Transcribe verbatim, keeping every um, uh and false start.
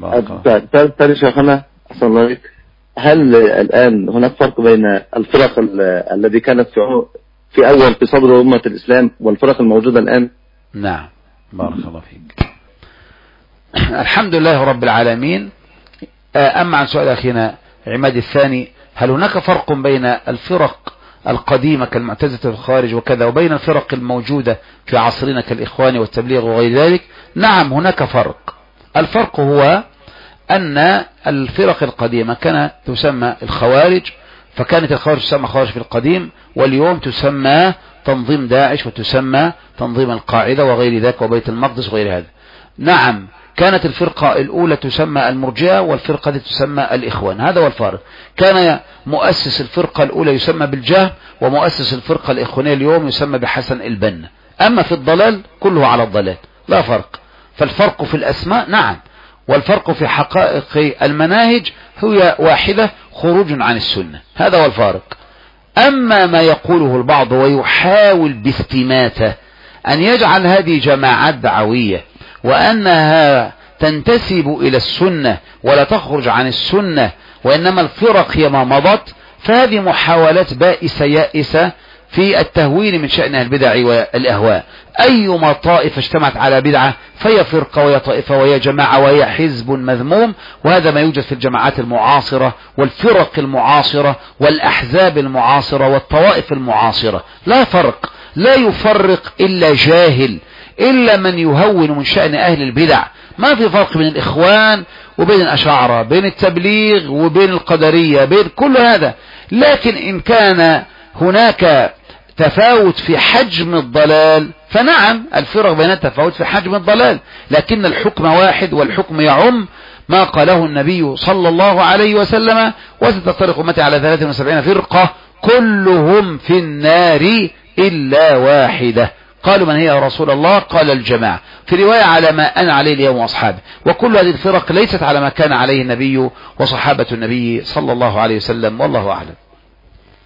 ثاني شيخنا أحسن الله عليك، هل الآن هناك فرق بين الفرق الذي كانت في في أول في صدر أمة الإسلام والفرق الموجودة الآن؟ نعم بارك الله فيك. الحمد لله رب العالمين. أما عن سؤال أخينا عماد الثاني، هل هناك فرق بين الفرق القديمة كالمعتزلة والخوارج وكذا وبين الفرق الموجودة في عصرنا كالإخوان والتبليغ وغير ذلك؟ نعم هناك فرق. الفرق هو أن الفرق القديمة كانت تسمى الخوارج، فكانت الخوارج تسمى خوارج في القديم، واليوم تسمى تنظيم داعش وتسمى تنظيم القاعدة وغير ذلك وبيت المقدس وغير هذا. نعم كانت الفرقة الأولى تسمى المرجئة والفرقة دي تسمى الإخوان، هذا هو الفارق. كان مؤسس الفرقة الأولى يسمى بالجهم، ومؤسس الفرقة الإخوانية اليوم يسمى بحسن البنا. أما في الضلال كله على الضلال، لا فرق. فالفرق في الأسماء نعم، والفرق في حقائق المناهج هي واحدة، خروج عن السنة، هذا هو الفارق. أما ما يقوله البعض ويحاول باستماتة أن يجعل هذه جماعات دعوية وأنها تنتسب إلى السنة ولا تخرج عن السنة وإنما الفرق هي ما مضت، فهذه محاولات بائسة يائسة في التهويل من شأن البدع والأهواء. أيما طائفة اجتمعت على بدعة فهي فرقة وهي طائفة وهي جماعة وهي حزب مذموم، وهذا ما يوجد في الجماعات المعاصرة والفرق المعاصرة والأحزاب المعاصرة والطوائف المعاصرة. لا فرق، لا يفرق إلا جاهل، إلا من يهون من شأن أهل البدع. ما في فرق بين الإخوان وبين الأشاعرة، بين التبليغ وبين القدرية، بين كل هذا. لكن إن كان هناك تفاوت في حجم الضلال فنعم الفرق بينها تفاوت في حجم الضلال، لكن الحكم واحد، والحكم يعم ما قاله النبي صلى الله عليه وسلم: وستفترق أمتي على ثلاث وسبعين فرقة كلهم في النار إلا واحدة. قالوا من هي يا رسول الله؟ قال الجماعة، في رواية على ما أنا عليه اليوم وأصحابه. وكل هذه الفرق ليست على ما كان عليه النبي وصحابة النبي صلى الله عليه وسلم، والله أعلم.